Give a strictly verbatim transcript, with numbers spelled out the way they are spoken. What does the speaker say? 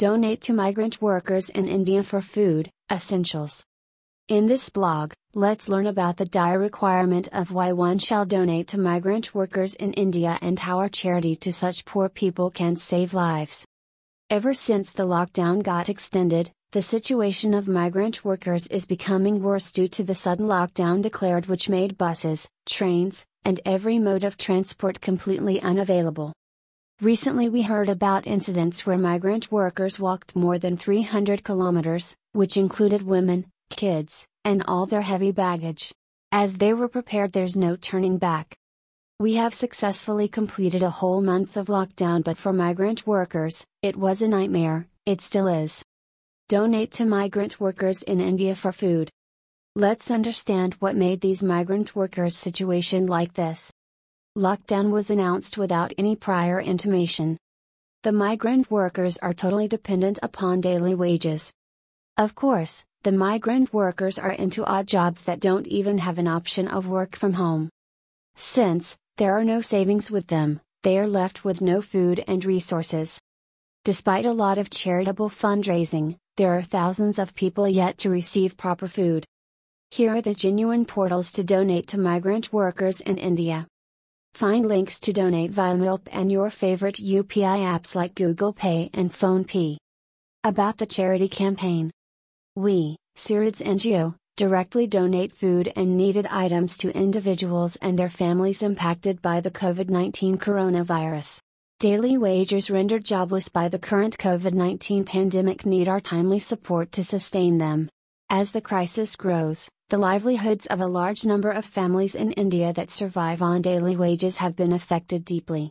Donate to migrant workers in India for food, essentials. In this blog, let's learn about the dire requirement of why one shall donate to migrant workers in India and how our charity to such poor people can save lives. Ever since the lockdown got extended, the situation of migrant workers is becoming worse due to the sudden lockdown declared, which made buses, trains, and every mode of transport completely unavailable. Recently we heard about incidents where migrant workers walked more than three hundred kilometers, which included women, kids, and all their heavy baggage. As they were prepared, there's no turning back. We have successfully completed a whole month of lockdown, but for migrant workers, it was a nightmare. It still is. Donate to migrant workers in India for food. Let's understand what made these migrant workers' situation like this. Lockdown was announced without any prior intimation. The migrant workers are totally dependent upon daily wages. Of course, the migrant workers are into odd jobs that don't even have an option of work from home. Since there are no savings with them, they are left with no food and resources. Despite a lot of charitable fundraising, there are thousands of people yet to receive proper food. Here are the genuine portals to donate to migrant workers in India. Find links to donate via M I L P and your favorite U P I apps like Google Pay and PhonePe. About the charity campaign. We, Syrids N G O, directly donate food and needed items to individuals and their families impacted by the COVID nineteen coronavirus. Daily wagers rendered jobless by the current COVID nineteen pandemic need our timely support to sustain them. As the crisis grows, the livelihoods of a large number of families in India that survive on daily wages have been affected deeply.